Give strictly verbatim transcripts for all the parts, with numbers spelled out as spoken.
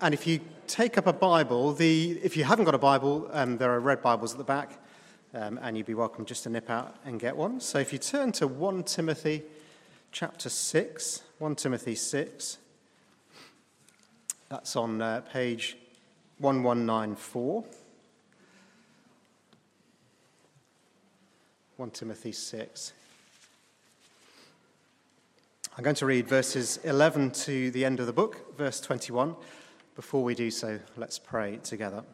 And if you take up a Bible, the if you haven't got a Bible, um, there are red Bibles at the back, um, and you'd be welcome just to nip out and get one. So if you turn to First Timothy chapter six, First Timothy six, that's on uh, page eleven ninety-four. First Timothy six. I'm going to read verses eleven to the end of the book, verse twenty-one. Before we do so, let's pray together.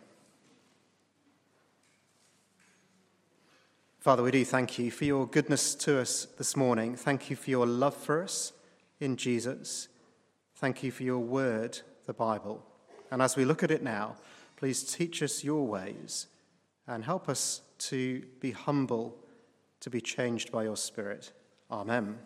Father, we do thank you for your goodness to us this morning. Thank you for your love for us in Jesus. Thank you for your word, the Bible. And as we look at it now, please teach us your ways and help us to be humble, to be changed by your Spirit. Amen.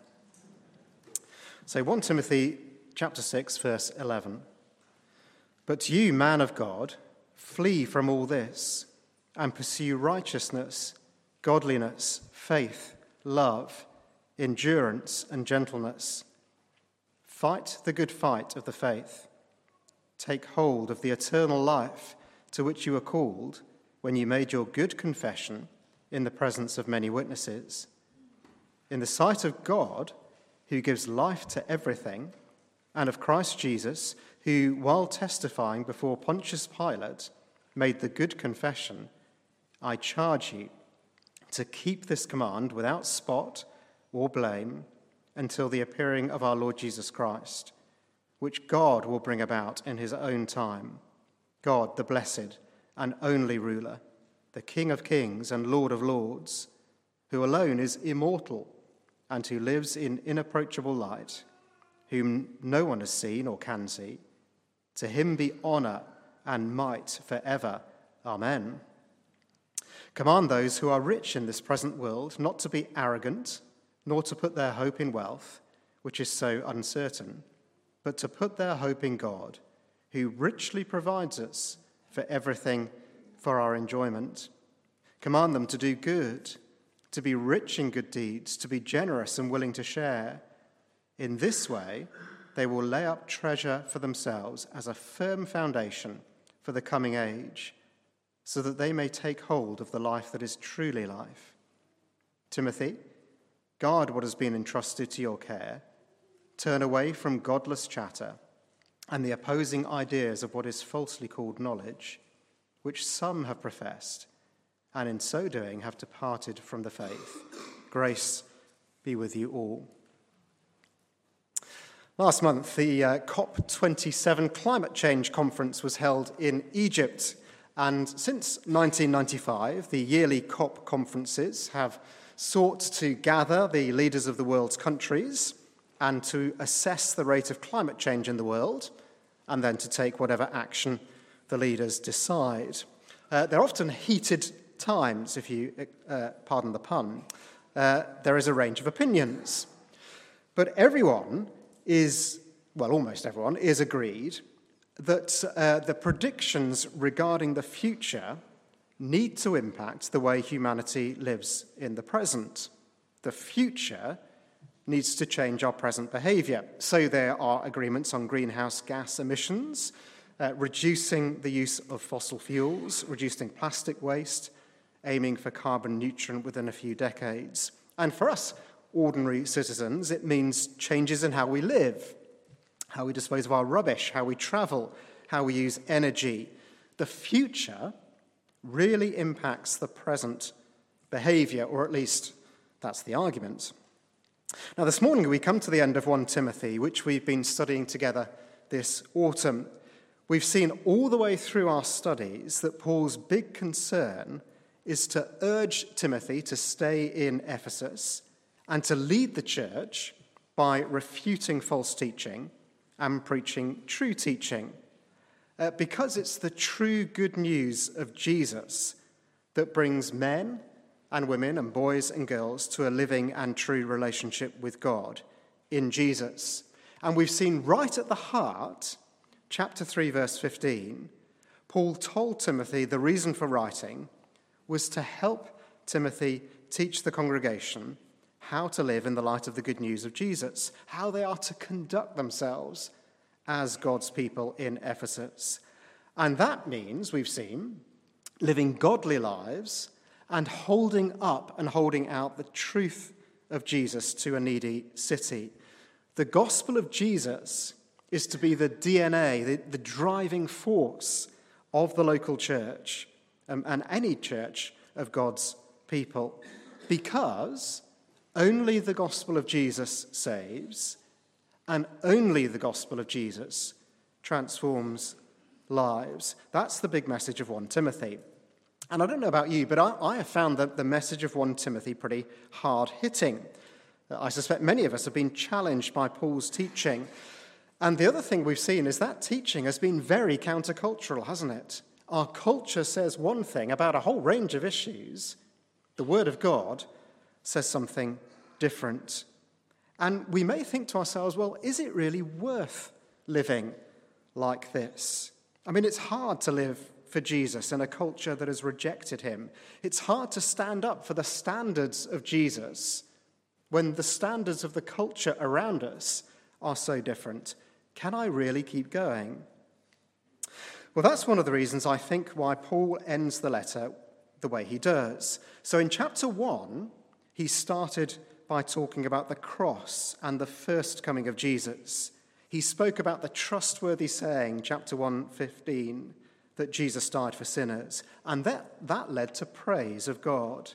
So First Timothy chapter six, verse eleven. But you, man of God, flee from all this and pursue righteousness, godliness, faith, love, endurance, and gentleness. Fight the good fight of the faith. Take hold of the eternal life to which you were called when you made your good confession in the presence of many witnesses. In the sight of God, who gives life to everything, and of Christ Jesus, who, while testifying before Pontius Pilate, made the good confession, I charge you to keep this command without spot or blame until the appearing of our Lord Jesus Christ, which God will bring about in his own time. God, the blessed and only ruler, the King of kings and Lord of lords, who alone is immortal and who lives in inapproachable light, whom no one has seen or can see. To him be honour and might forever. Amen. Command those who are rich in this present world not to be arrogant, nor to put their hope in wealth, which is so uncertain, but to put their hope in God, who richly provides us for everything for our enjoyment. Command them to do good, to be rich in good deeds, to be generous and willing to share. In this way, they will lay up treasure for themselves as a firm foundation for the coming age, so that they may take hold of the life that is truly life. Timothy, guard what has been entrusted to your care. Turn away from godless chatter and the opposing ideas of what is falsely called knowledge, which some have professed, and in so doing have departed from the faith. Grace be with you all. Last month, the uh, COP twenty-seven climate change conference was held in Egypt, and since nineteen ninety-five, the yearly COP conferences have sought to gather the leaders of the world's countries and to assess the rate of climate change in the world, and then to take whatever action the leaders decide. Uh, they're often heated times, if you uh, pardon the pun. Uh, there is a range of opinions, but everyone is, well, almost everyone, is agreed that uh, the predictions regarding the future need to impact the way humanity lives in the present. The future needs to change our present behaviour. So there are agreements on greenhouse gas emissions, uh, reducing the use of fossil fuels, reducing plastic waste, aiming for carbon neutral within a few decades. And for us, ordinary citizens, it means changes in how we live, how we dispose of our rubbish, how we travel, how we use energy. The future really impacts the present behaviour, or at least that's the argument. Now, this morning we come to the end of First Timothy, which we've been studying together this autumn. We've seen all the way through our studies that Paul's big concern is to urge Timothy to stay in Ephesus and to lead the church by refuting false teaching and preaching true teaching, uh, because it's the true good news of Jesus that brings men and women and boys and girls to a living and true relationship with God in Jesus. And we've seen right at the heart, chapter three, verse fifteen, Paul told Timothy the reason for writing was to help Timothy teach the congregation how to live in the light of the good news of Jesus, how they are to conduct themselves as God's people in Ephesus. And that means, we've seen, living godly lives and holding up and holding out the truth of Jesus to a needy city. The gospel of Jesus is to be the D N A, the, the driving force of the local church um, and any church of God's people, because only the gospel of Jesus saves, and only the gospel of Jesus transforms lives. That's the big message of First Timothy. And I don't know about you, but I, I have found that the message of First Timothy pretty hard-hitting. I suspect many of us have been challenged by Paul's teaching. And the other thing we've seen is that teaching has been very countercultural, hasn't it? Our culture says one thing about a whole range of issues. The Word of God says something different. And we may think to ourselves, well, is it really worth living like this? I mean, it's hard to live for Jesus in a culture that has rejected him. It's hard to stand up for the standards of Jesus when the standards of the culture around us are so different. Can I really keep going? Well, that's one of the reasons I think why Paul ends the letter the way he does. So in chapter one, he started by talking about the cross and the first coming of Jesus. He spoke about the trustworthy saying, chapter one fifteen, that Jesus died for sinners, and that, that led to praise of God.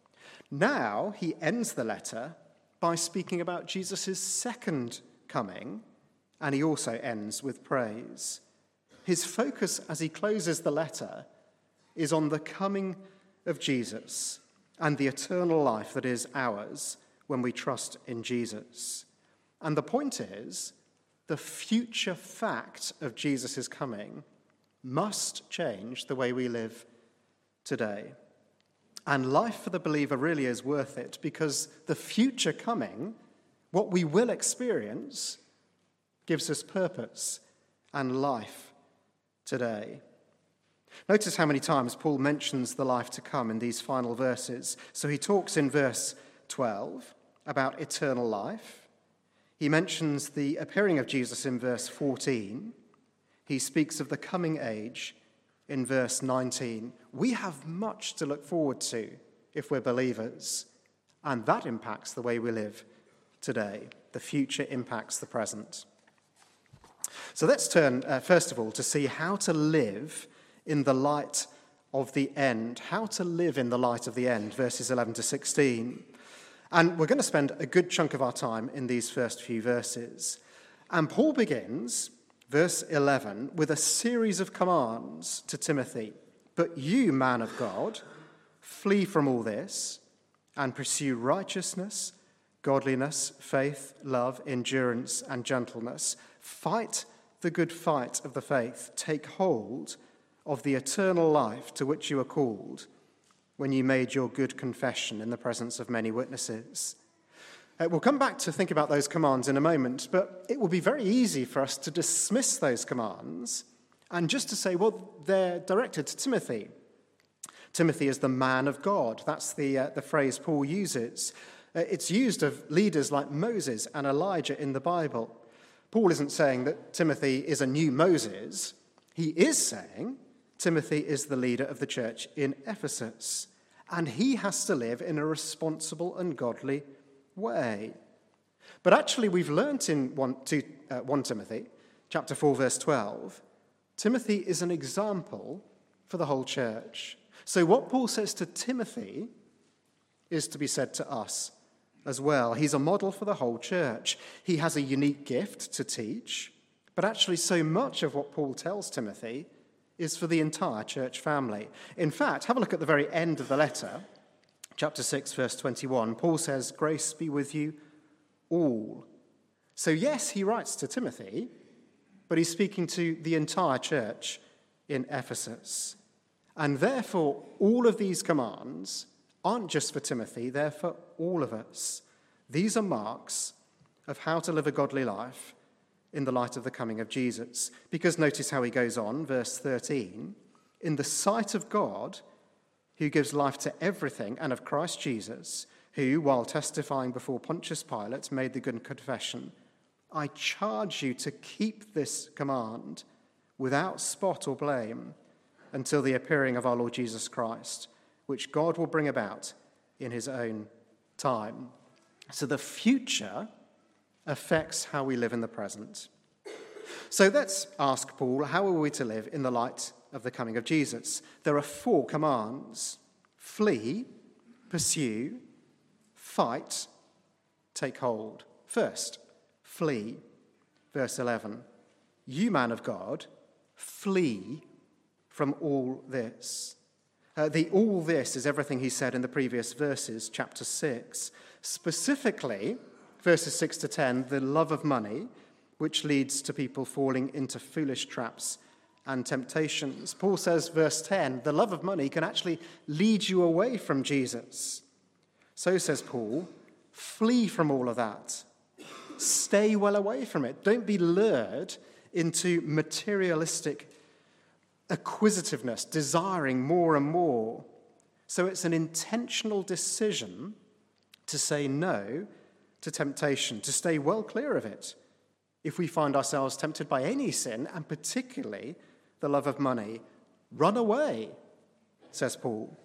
Now he ends the letter by speaking about Jesus' second coming, and he also ends with praise. His focus as he closes the letter is on the coming of Jesus and the eternal life that is ours when we trust in Jesus. And the point is, the future fact of Jesus' coming must change the way we live today. And life for the believer really is worth it, because the future coming, what we will experience, gives us purpose and life today. Notice how many times Paul mentions the life to come in these final verses. So he talks in verse twelve about eternal life. He mentions the appearing of Jesus in verse fourteen. He speaks of the coming age in verse nineteen. We have much to look forward to if we're believers, and that impacts the way we live today. The future impacts the present. So let's turn, uh, first of all, to see how to live in the light of the end. How to live in the light of the end, verses eleven to sixteen. And we're going to spend a good chunk of our time in these first few verses. And Paul begins, verse eleven, with a series of commands to Timothy. But you, man of God, flee from all this and pursue righteousness, godliness, faith, love, endurance, and gentleness. Fight the good fight of the faith. Take hold of the eternal life to which you are called when you made your good confession in the presence of many witnesses. Uh, we'll come back to think about those commands in a moment, but it will be very easy for us to dismiss those commands and just to say, well, they're directed to Timothy. Timothy is the man of God. That's the, uh, the phrase Paul uses. Uh, it's used of leaders like Moses and Elijah in the Bible. Paul isn't saying that Timothy is a new Moses. He is saying Timothy is the leader of the church in Ephesus, and he has to live in a responsible and godly way. But actually, we've learnt in First Timothy, chapter four, verse twelve, Timothy is an example for the whole church. So what Paul says to Timothy is to be said to us as well. He's a model for the whole church. He has a unique gift to teach, but actually so much of what Paul tells Timothy is for the entire church family. In fact, have a look at the very end of the letter, chapter six, verse twenty-one. Paul says, "Grace be with you all." So yes, he writes to Timothy, but he's speaking to the entire church in Ephesus. And therefore, all of these commands aren't just for Timothy, they're for all of us. These are marks of how to live a godly life in the light of the coming of Jesus. Because notice how he goes on, verse thirteen, "In the sight of God, who gives life to everything, and of Christ Jesus, who, while testifying before Pontius Pilate, made the good confession, I charge you to keep this command without spot or blame until the appearing of our Lord Jesus Christ, which God will bring about in his own time. So the future affects how we live in the present. So let's ask Paul, how are we to live in the light of the coming of Jesus? There are four commands: flee, pursue, fight, take hold. First, flee. Verse eleven. You, man of God, flee from all this. Uh, the all this is everything he said in the previous verses, chapter six. Specifically, verses six to ten, the love of money, which leads to people falling into foolish traps and temptations. Paul says, verse ten, the love of money can actually lead you away from Jesus. So says Paul, flee from all of that. Stay well away from it. Don't be lured into materialistic acquisitiveness, desiring more and more. So it's an intentional decision to say no to temptation, to stay well clear of it. If we find ourselves tempted by any sin, and particularly the love of money, run away, says Paul.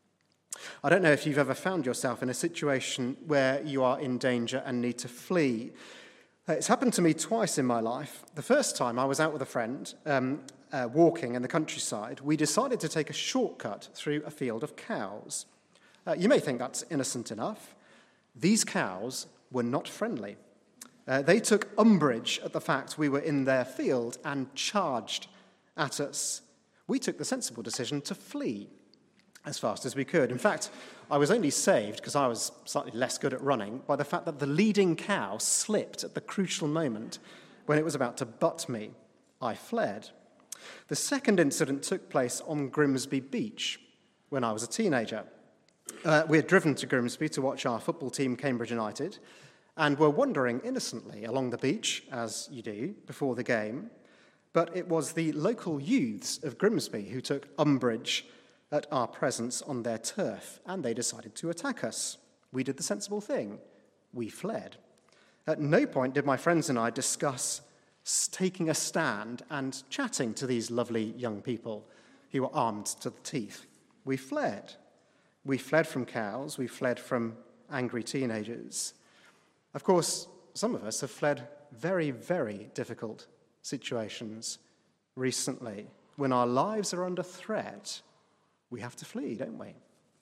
I don't know if you've ever found yourself in a situation where you are in danger and need to flee. It's happened to me twice in my life. The first time I was out with a friend, um, uh, walking in the countryside. We decided to take a shortcut through a field of cows. Uh, you may think that's innocent enough. These cows were not friendly. Uh, they took umbrage at the fact we were in their field and charged at us. We took the sensible decision to flee as fast as we could. In fact, I was only saved, because I was slightly less good at running, by the fact that the leading cow slipped at the crucial moment when it was about to butt me. I fled. The second incident took place on Grimsby Beach when I was a teenager. Uh, we had driven to Grimsby to watch our football team, Cambridge United, and were wandering innocently along the beach, as you do, before the game. But it was the local youths of Grimsby who took umbrage at our presence on their turf, and they decided to attack us. We did the sensible thing. We fled. At no point did my friends and I discuss taking a stand and chatting to these lovely young people who were armed to the teeth. We fled. We fled from cows. We fled from angry teenagers. Of course, some of us have fled very, very difficult situations recently. When our lives are under threat, we have to flee, don't we?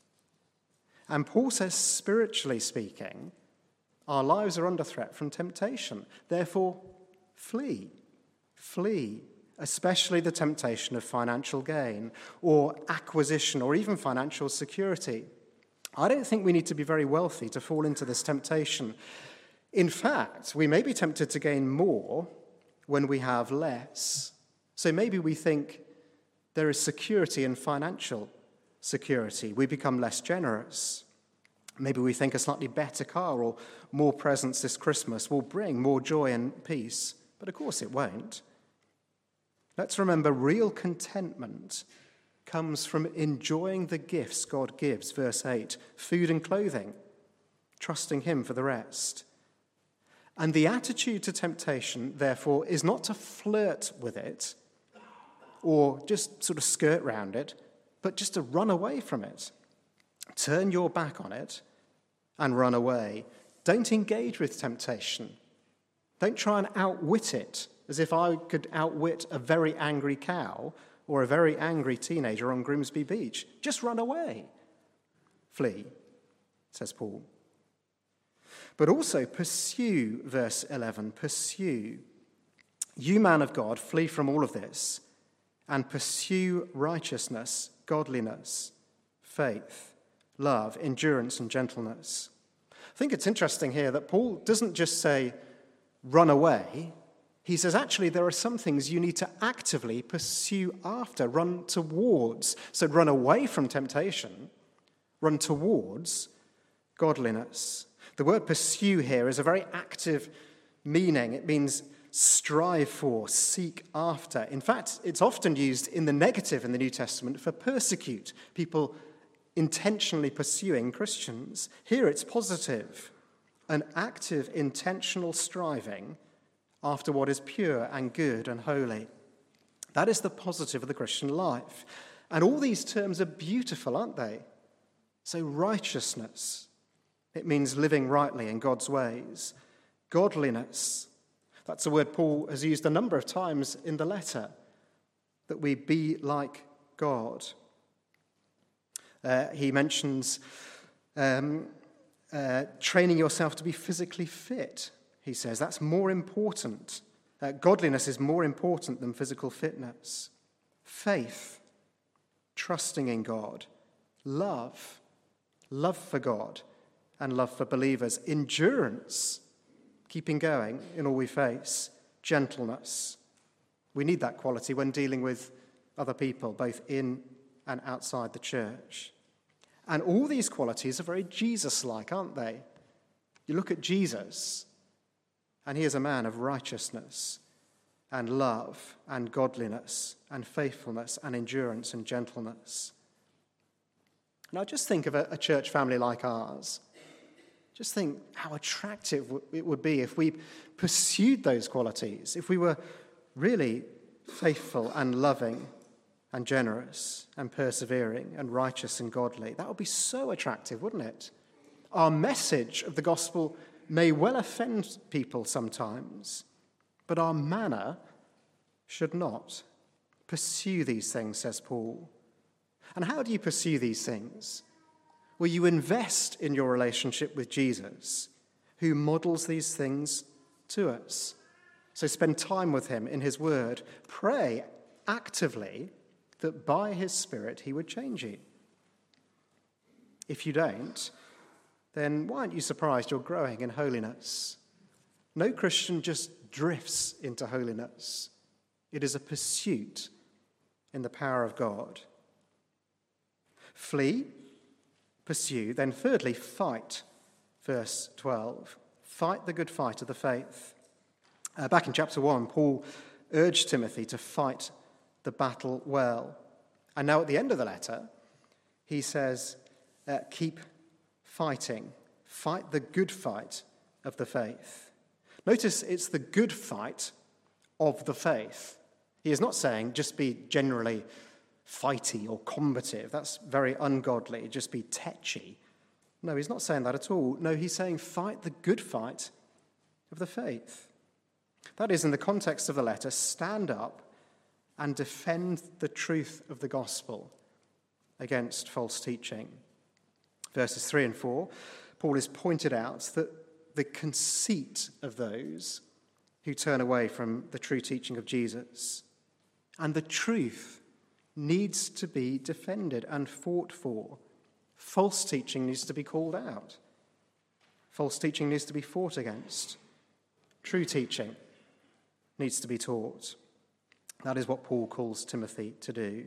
And Paul says, spiritually speaking, our lives are under threat from temptation. Therefore, flee. Flee, especially the temptation of financial gain or acquisition or even financial security. I don't think we need to be very wealthy to fall into this temptation. In fact, we may be tempted to gain more when we have less. So maybe we think there is security in financial security. We become less generous. Maybe we think a slightly better car or more presents this Christmas will bring more joy and peace. But of course it won't. Let's remember, real contentment comes from enjoying the gifts God gives, verse eight, food and clothing, trusting him for the rest. And the attitude to temptation, therefore, is not to flirt with it or just sort of skirt round it, but just to run away from it. Turn your back on it and run away. Don't engage with temptation. Don't try and outwit it, as if I could outwit a very angry cow or a very angry teenager on Grimsby Beach. Just run away. Flee, says Paul. But also pursue, verse eleven, pursue. You, man of God, flee from all of this and pursue righteousness, godliness, faith, love, endurance, and gentleness. I think it's interesting here that Paul doesn't just say, run away. He says, actually, there are some things you need to actively pursue after, run towards. So run away from temptation, run towards godliness. The word pursue here is a very active meaning. It means strive for, seek after. In fact, it's often used in the negative in the New Testament for persecute, people intentionally pursuing Christians. Here it's positive, an active, intentional striving after what is pure and good and holy. That is the positive of the Christian life. And all these terms are beautiful, aren't they? So righteousness, it means living rightly in God's ways. Godliness, that's a word Paul has used a number of times in the letter, that we be like God. Uh, he mentions um, uh, training yourself to be physically fit, he says. That's more important. Uh, godliness is more important than physical fitness. Faith, trusting in God. Love, love for God and love for believers. Endurance, keeping going in all we face. Gentleness. We need that quality when dealing with other people, both in and outside the church. And all these qualities are very Jesus-like, aren't they? You look at Jesus, and he is a man of righteousness and love and godliness and faithfulness and endurance and gentleness. Now just think of a, a church family like ours. Just think how attractive it would be if we pursued those qualities, if we were really faithful and loving and generous and persevering and righteous and godly. That would be so attractive, wouldn't it? Our message of the gospel may well offend people sometimes, but our manner should not. Pursue these things, says Paul. And how do you pursue these things? Well, you invest in your relationship with Jesus, who models these things to us. So spend time with him in his word. Pray actively that by his Spirit he would change you. If you don't, then why aren't you surprised you're growing in holiness? No Christian just drifts into holiness. It is a pursuit in the power of God. Flee, pursue, then thirdly, fight. Verse twelve. Fight the good fight of the faith. Uh, back in chapter one, Paul urged Timothy to fight the battle well. And now at the end of the letter, he says, uh, keep fighting. Fight the good fight of the faith. Notice it's the good fight of the faith. He is not saying just be generally fighty or combative. That's very ungodly. Just be tetchy. No, he's not saying that at all. No, he's saying fight the good fight of the faith. That is, in the context of the letter, stand up and defend the truth of the gospel against false teaching. Verses three and four, Paul has pointed out that the conceit of those who turn away from the true teaching of Jesus and the truth needs to be defended and fought for. False teaching needs to be called out. False teaching needs to be fought against. True teaching needs to be taught. That is what Paul calls Timothy to do.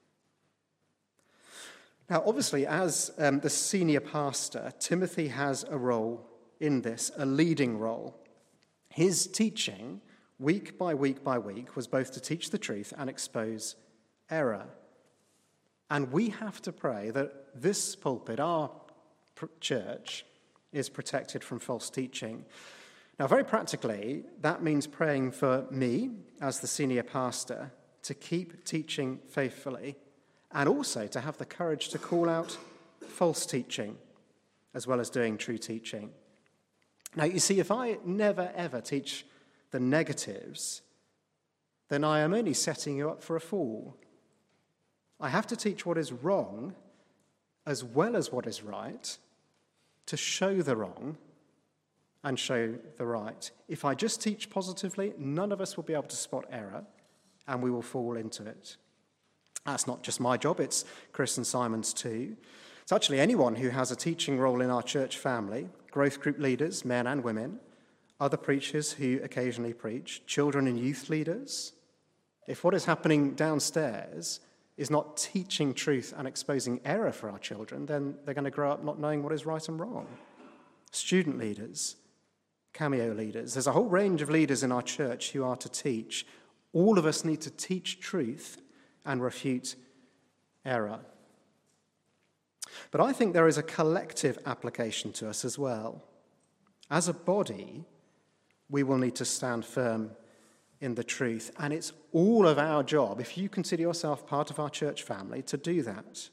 Now, obviously, as um, the senior pastor, Timothy has a role in this, a leading role. His teaching, week by week by week, was both to teach the truth and expose error. And we have to pray that this pulpit, our church, is protected from false teaching. Now, very practically, that means praying for me, as the senior pastor, to keep teaching faithfully and also to have the courage to call out false teaching as well as doing true teaching. Now, you see, if I never, ever teach the negatives, then I am only setting you up for a fall. I have to teach what is wrong as well as what is right to show the wrong and show the right. If I just teach positively, none of us will be able to spot error and we will fall into it. That's not just my job, it's Chris and Simon's too. It's actually anyone who has a teaching role in our church family, growth group leaders, men and women, other preachers who occasionally preach, children and youth leaders. If what is happening downstairs is not teaching truth and exposing error for our children, then they're going to grow up not knowing what is right and wrong. Student leaders, cameo leaders. There's a whole range of leaders in our church who are to teach. All of us need to teach truth and refute error. But I think there is a collective application to us as well. As a body, we will need to stand firm in the truth. And it's all of our job, if you consider yourself part of our church family, to do that.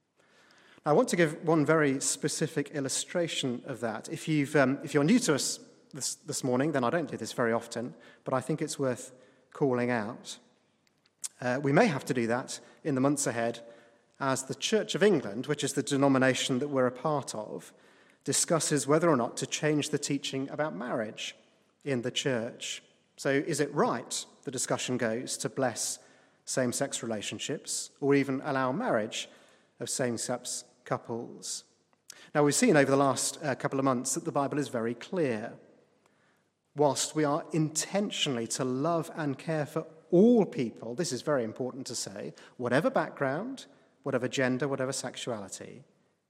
I want to give one very specific illustration of that. If, you've, um, if you're new to us this, this morning, then I don't do this very often, but I think it's worth calling out. Uh, we may have to do that in the months ahead as the Church of England, which is the denomination that we're a part of, discusses whether or not to change the teaching about marriage in the church. So is it right, the discussion goes, to bless same-sex relationships or even allow marriage of same-sex couples? Now, we've seen over the last uh, couple of months that the Bible is very clear. Whilst we are intentionally to love and care for all people, this is very important to say, whatever background, whatever gender, whatever sexuality,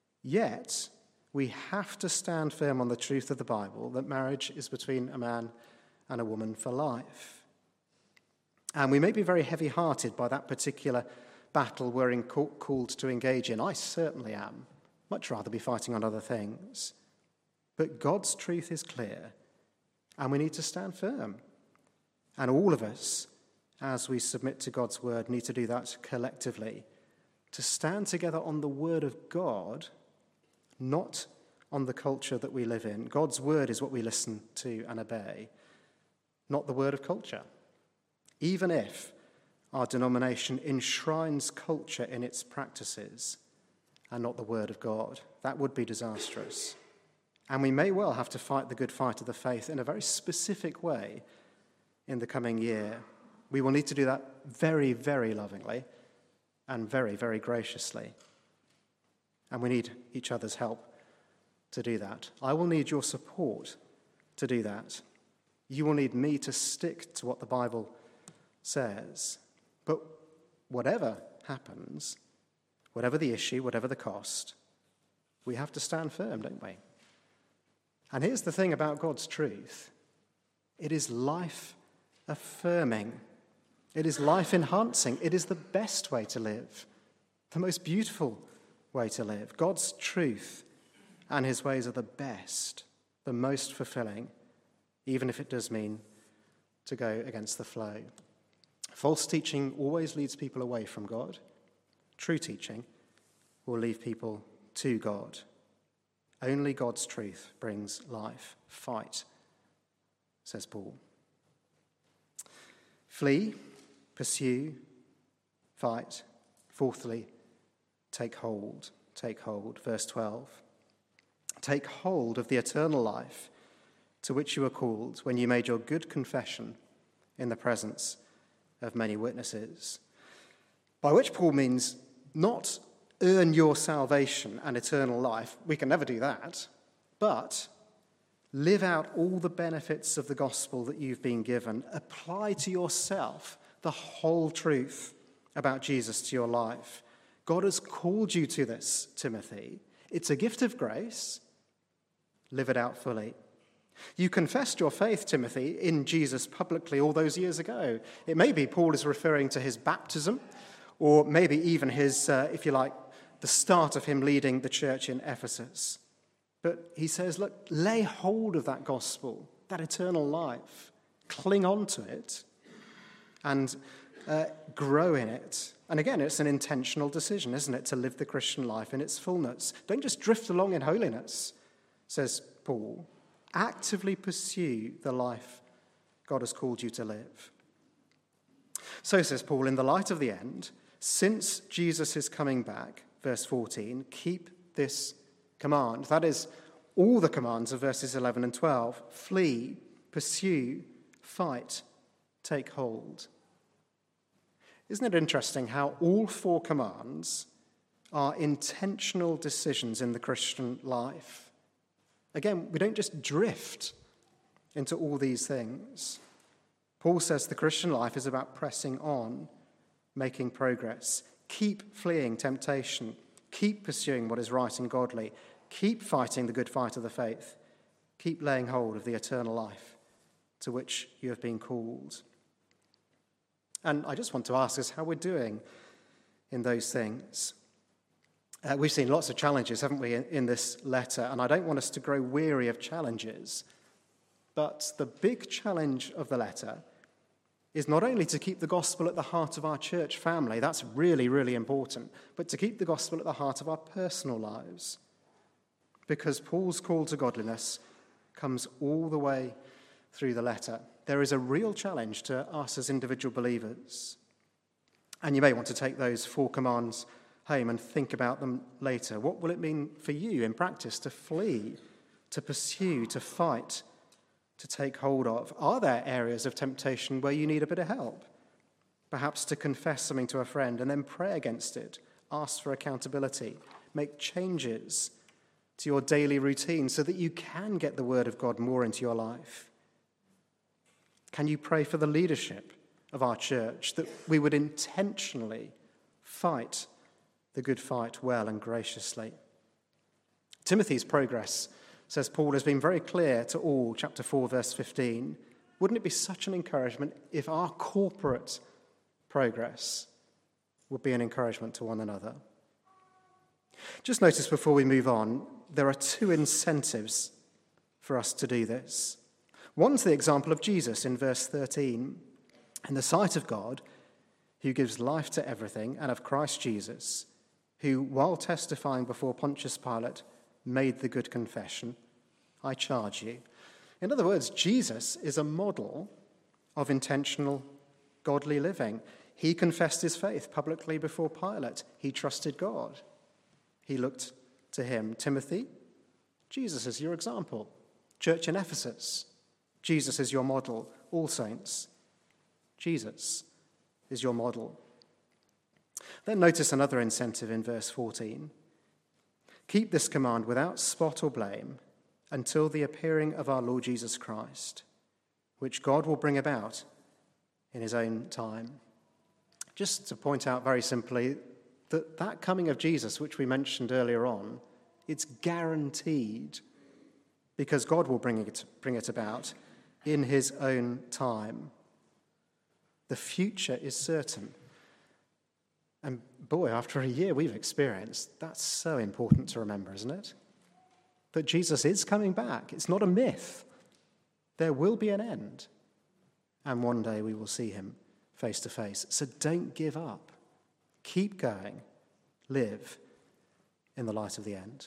yet we have to stand firm on the truth of the Bible that marriage is between a man and a woman for life. And we may be very heavy-hearted by that particular battle we're in, called to engage in. I certainly am. Much rather be fighting on other things. But God's truth is clear, and we need to stand firm. And all of us, as we submit to God's word, need to do that collectively, to stand together on the word of God, not on the culture that we live in. God's word is what we listen to and obey, not the word of culture. Even if our denomination enshrines culture in its practices and not the word of God, that would be disastrous. And we may well have to fight the good fight of the faith in a very specific way in the coming year. We will need to do that very, very lovingly and very, very graciously. And we need each other's help to do that. I will need your support to do that. You will need me to stick to what the Bible says. But whatever happens, whatever the issue, whatever the cost, we have to stand firm, don't we? And here's the thing about God's truth. It is life-affirming. It is life-enhancing. It is the best way to live, the most beautiful way to live. God's truth and his ways are the best, the most fulfilling, even if it does mean to go against the flow. False teaching always leads people away from God. True teaching will lead people to God. Only God's truth brings life. Fight, says Paul. Flee, pursue, fight. Fourthly, take hold. Take hold. Verse twelve. Take hold of the eternal life to which you were called when you made your good confession in the presence of many witnesses. By which Paul means not earn your salvation and eternal life. We can never do that. But live out all the benefits of the gospel that you've been given. Apply to yourself the whole truth about Jesus to your life. God has called you to this, Timothy. It's a gift of grace. Live it out fully. You confessed your faith, Timothy, in Jesus publicly all those years ago. It may be Paul is referring to his baptism, or maybe even his, uh, if you like, the start of him leading the church in Ephesus. But he says, look, lay hold of that gospel, that eternal life. Cling on to it and uh, grow in it. And again, it's an intentional decision, isn't it, to live the Christian life in its fullness. Don't just drift along in holiness, says Paul. Actively pursue the life God has called you to live. So, says Paul, in the light of the end, since Jesus is coming back, verse fourteen, keep this command. That is all the commands of verses eleven and twelve. Flee, pursue, fight, take hold. Isn't it interesting how all four commands are intentional decisions in the Christian life? Again, we don't just drift into all these things. Paul says the Christian life is about pressing on, making progress. Keep fleeing temptation. Keep pursuing what is right and godly. Keep fighting the good fight of the faith. Keep laying hold of the eternal life to which you have been called. And I just want to ask us how we're doing in those things. Uh, we've seen lots of challenges, haven't we, in, in this letter, and I don't want us to grow weary of challenges. But the big challenge of the letter is not only to keep the gospel at the heart of our church family, that's really, really important, but to keep the gospel at the heart of our personal lives. Because Paul's call to godliness comes all the way through the letter. There is a real challenge to us as individual believers. And you may want to take those four commands home and think about them later. What will it mean for you in practice to flee, to pursue, to fight, to take hold of? Are there areas of temptation where you need a bit of help? Perhaps to confess something to a friend and then pray against it, ask for accountability, make changes to your daily routine so that you can get the word of God more into your life. Can you pray for the leadership of our church that we would intentionally fight the good fight well and graciously? Timothy's progress, says Paul, has been very clear to all, chapter four, verse fifteen. Wouldn't it be such an encouragement if our corporate progress would be an encouragement to one another? Just notice before we move on, there are two incentives for us to do this. One's the example of Jesus in verse thirteen. In the sight of God, who gives life to everything, and of Christ Jesus, who, while testifying before Pontius Pilate, made the good confession, I charge you. In other words, Jesus is a model of intentional, godly living. He confessed his faith publicly before Pilate. He trusted God. He looked to him. Timothy, Jesus is your example. Church in Ephesus, Jesus is your model. All saints, Jesus is your model. Then notice another incentive in verse fourteen. Keep this command without spot or blame until the appearing of our Lord Jesus Christ, which God will bring about in his own time. Just to point out very simply that that coming of Jesus, which we mentioned earlier on, it's guaranteed because God will bring it, bring it about in his own time. The future is certain. And boy, after a year we've experienced, that's so important to remember, isn't it? That Jesus is coming back. It's not a myth. There will be an end. And one day we will see him face to face. So don't give up. Keep going. Live in the light of the end.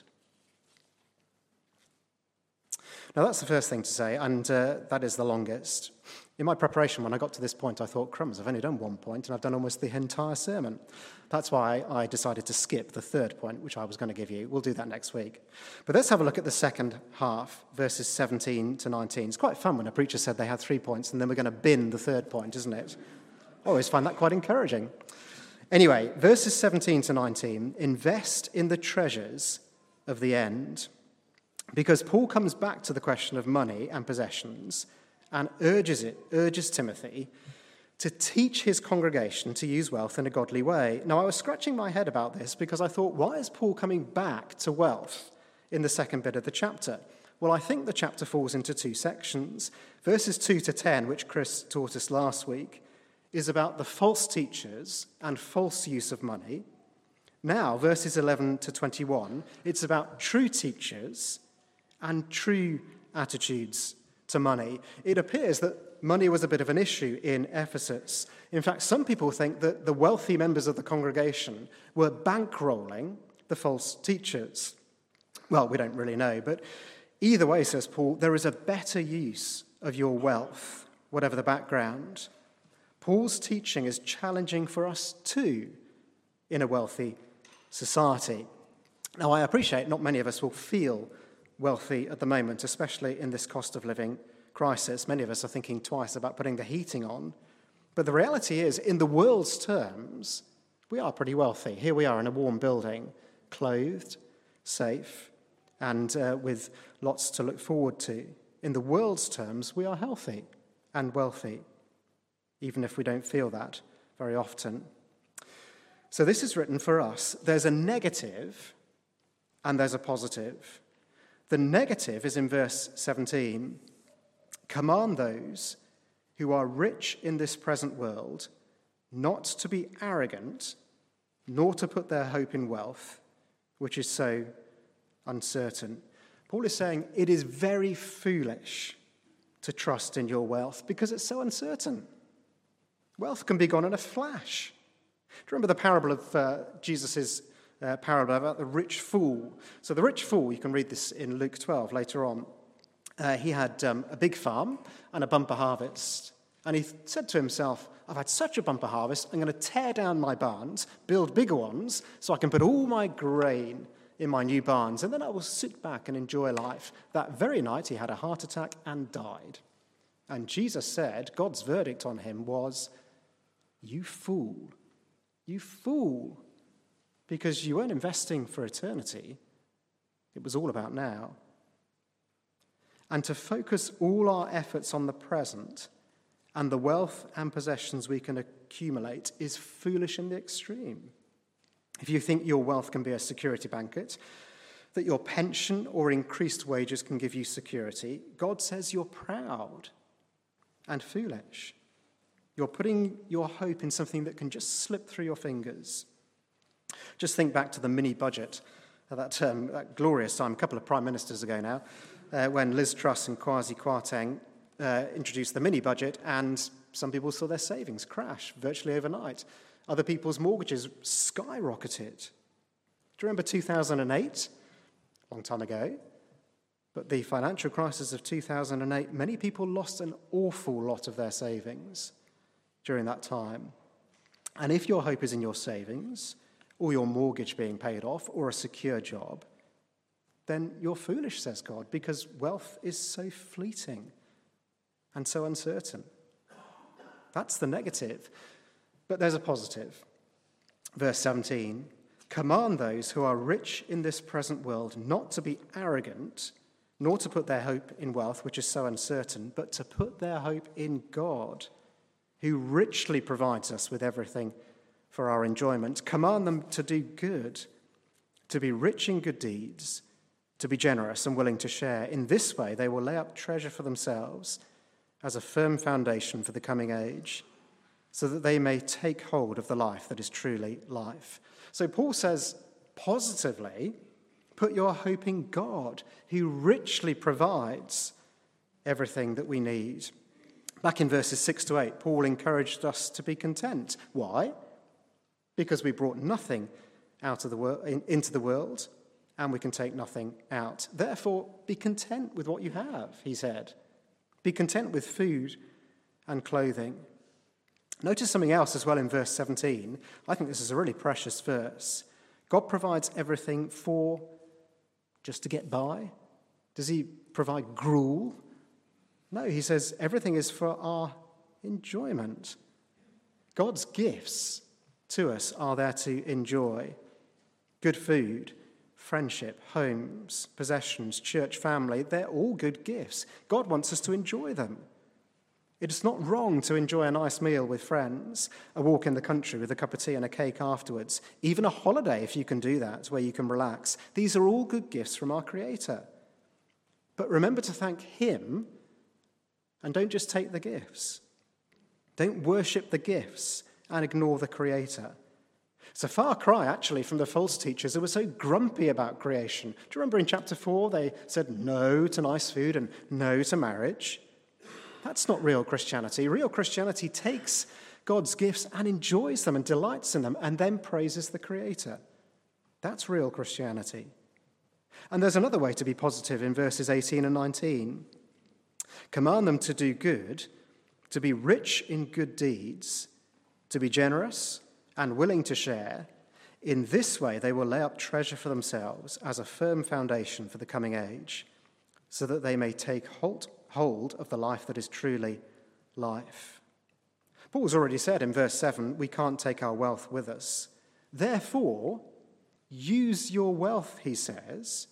Now that's the first thing to say, and uh, that is the longest. In my preparation, when I got to this point, I thought, crumbs, I've only done one point, and I've done almost the entire sermon. That's why I decided to skip the third point, which I was going to give you. We'll do that next week. But let's have a look at the second half, verses seventeen to nineteen. It's quite fun when a preacher said they had three points, and then we're going to bin the third point, isn't it? I always find that quite encouraging. Anyway, verses seventeen to nineteen, invest in the treasures of the end. Because Paul comes back to the question of money and possessions and urges it, urges Timothy to teach his congregation to use wealth in a godly way. Now, I was scratching my head about this because I thought, why is Paul coming back to wealth in the second bit of the chapter? Well, I think the chapter falls into two sections. Verses two to ten, which Chris taught us last week, is about the false teachers and false use of money. Now, verses eleven to twenty-one, it's about true teachers and true attitudes to money. It appears that money was a bit of an issue in Ephesus. In fact, some people think that the wealthy members of the congregation were bankrolling the false teachers. Well, we don't really know, but either way, says Paul, there is a better use of your wealth, whatever the background. Paul's teaching is challenging for us too in a wealthy society. Now, I appreciate not many of us will feel wealthy at the moment, especially in this cost of living crisis. Many of us are thinking twice about putting the heating on. But the reality is, in the world's terms, we are pretty wealthy. Here we are in a warm building, clothed, safe, and uh, with lots to look forward to. In the world's terms, we are healthy and wealthy, even if we don't feel that very often. So this is written for us. There's a negative and there's a positive. The negative is in verse seventeen. Command those who are rich in this present world not to be arrogant, nor to put their hope in wealth, which is so uncertain. Paul is saying it is very foolish to trust in your wealth because it's so uncertain. Wealth can be gone in a flash. Do you remember the parable of uh, Jesus' uh, parable about the rich fool? So the rich fool, you can read this in Luke twelve later on. Uh, he had um, a big farm and a bumper harvest. And he said to himself, I've had such a bumper harvest, I'm going to tear down my barns, build bigger ones, so I can put all my grain in my new barns, and then I will sit back and enjoy life. That very night he had a heart attack and died. And Jesus said, God's verdict on him was, you fool, you fool, because you weren't investing for eternity. It was all about now. And to focus all our efforts on the present and the wealth and possessions we can accumulate is foolish in the extreme. If you think your wealth can be a security blanket, that your pension or increased wages can give you security, God says you're proud and foolish. You're putting your hope in something that can just slip through your fingers. Just think back to the mini budget, at that, um, that glorious time, a couple of prime ministers ago now, uh, when Liz Truss and Kwasi Kwarteng uh, introduced the mini budget, and some people saw their savings crash virtually overnight. Other people's mortgages skyrocketed. Do you remember two thousand eight? A long time ago. But the financial crisis of two thousand eight, many people lost an awful lot of their savings during that time. And if your hope is in your savings, or your mortgage being paid off, or a secure job, then you're foolish, says God, because wealth is so fleeting and so uncertain. That's the negative. But there's a positive. Verse seventeen, command those who are rich in this present world not to be arrogant, nor to put their hope in wealth, which is so uncertain, but to put their hope in God, who richly provides us with everything for our enjoyment. Command them to do good, to be rich in good deeds, to be generous and willing to share. In this way, they will lay up treasure for themselves as a firm foundation for the coming age, so that they may take hold of the life that is truly life. So Paul says, positively, put your hope in God, who richly provides everything that we need. Back in verses six to eight, Paul encouraged us to be content. Why? Because we brought nothing out of the wor- in, into the world, and we can take nothing out. Therefore, be content with what you have, he said. Be content with food and clothing. Notice something else as well in verse seventeen. I think this is a really precious verse. God provides everything for just to get by. Does he provide gruel? No, he says everything is for our enjoyment. God's gifts to us are there to enjoy. Good food, friendship, homes, possessions, church family, they're all good gifts. God wants us to enjoy them. It's not wrong to enjoy a nice meal with friends, a walk in the country with a cup of tea and a cake afterwards, even a holiday if you can do that, where you can relax. These are all good gifts from our Creator. But remember to thank Him, and don't just take the gifts. Don't worship the gifts and ignore the Creator. It's a far cry, actually, from the false teachers who were so grumpy about creation. Do you remember in chapter four, they said no to nice food and no to marriage? That's not real Christianity. Real Christianity takes God's gifts and enjoys them and delights in them and then praises the Creator. That's real Christianity. And there's another way to be positive in verses eighteen and nineteen. Command them to do good, to be rich in good deeds, to be generous and willing to share. In this way they will lay up treasure for themselves as a firm foundation for the coming age, so that they may take hold hold of the life that is truly life. Paul's already said in verse seven, we can't take our wealth with us. Therefore, use your wealth, he says,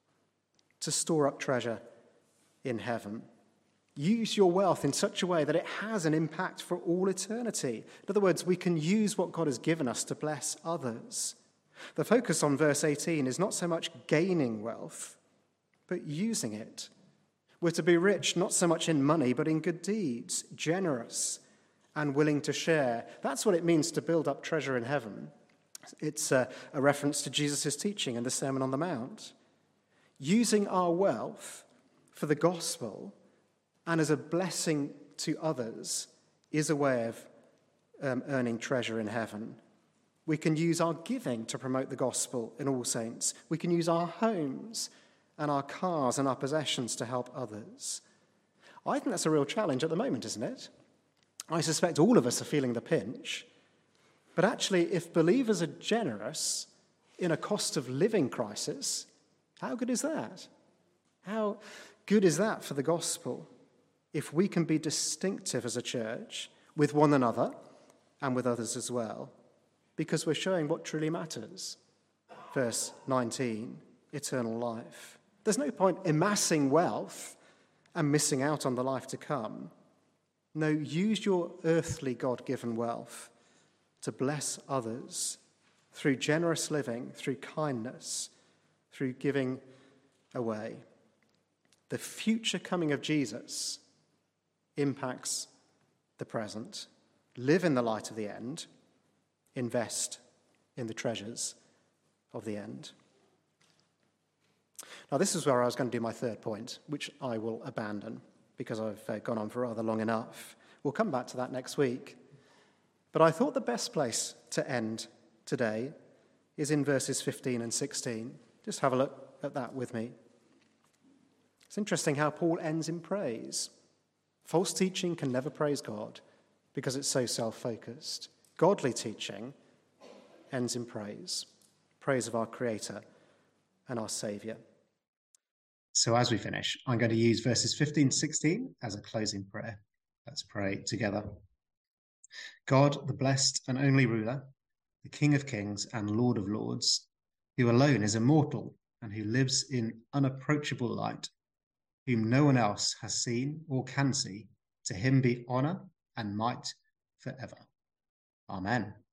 to store up treasure in heaven. Use your wealth in such a way that it has an impact for all eternity. In other words, we can use what God has given us to bless others. The focus on verse eighteen is not so much gaining wealth, but using it. We're to be rich not so much in money, but in good deeds, generous and willing to share. That's what it means to build up treasure in heaven. It's a, a reference to Jesus' teaching in the Sermon on the Mount. Using our wealth for the gospel and as a blessing to others is a way of um, earning treasure in heaven. We can use our giving to promote the gospel in all saints. We can use our homes and our cars and our possessions to help others. I think that's a real challenge at the moment, isn't it? I suspect all of us are feeling the pinch. But actually, if believers are generous in a cost of living crisis, how good is that? How good is that for the gospel if we can be distinctive as a church with one another and with others as well, because we're showing what truly matters. Verse nineteen, eternal life. There's no point amassing wealth and missing out on the life to come. No, use your earthly God-given wealth to bless others through generous living, through kindness, through giving away. The future coming of Jesus impacts the present. Live in the light of the end. Invest in the treasures of the end. Now, this is where I was going to do my third point, which I will abandon because I've uh, gone on for rather long enough. We'll come back to that next week. But I thought the best place to end today is in verses fifteen and sixteen. Just have a look at that with me. It's interesting how Paul ends in praise. False teaching can never praise God because it's so self-focused. Godly teaching ends in praise, praise of our Creator and our Saviour. So as we finish, I'm going to use verses fifteen to sixteen as a closing prayer. Let's pray together. God, the blessed and only ruler, the King of kings and Lord of lords, who alone is immortal and who lives in unapproachable light, whom no one else has seen or can see, to him be honour and might forever. Amen.